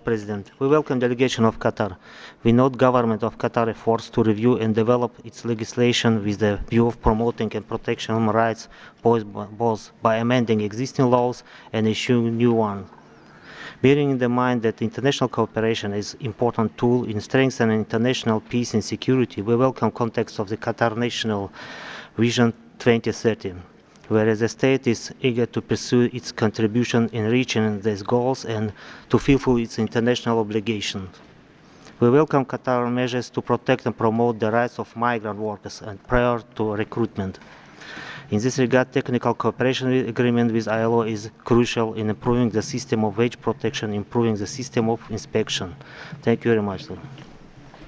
President. We welcome delegation of Qatar. We note government of Qatar efforts to review and develop its legislation with the view of promoting and protecting human rights both by amending existing laws and issuing new ones. Bearing in mind that international cooperation is an important tool in strengthening international peace and security, we welcome context of the Qatar National Vision 2030, whereas the state is eager to pursue its contribution in reaching these goals and to fulfill its international obligations. We welcome Qatar measures to protect and promote the rights of migrant workers and prior to recruitment. In this regard, technical cooperation agreement with ILO is crucial in improving the system of wage protection, improving the system of inspection. Thank you very much. Sir.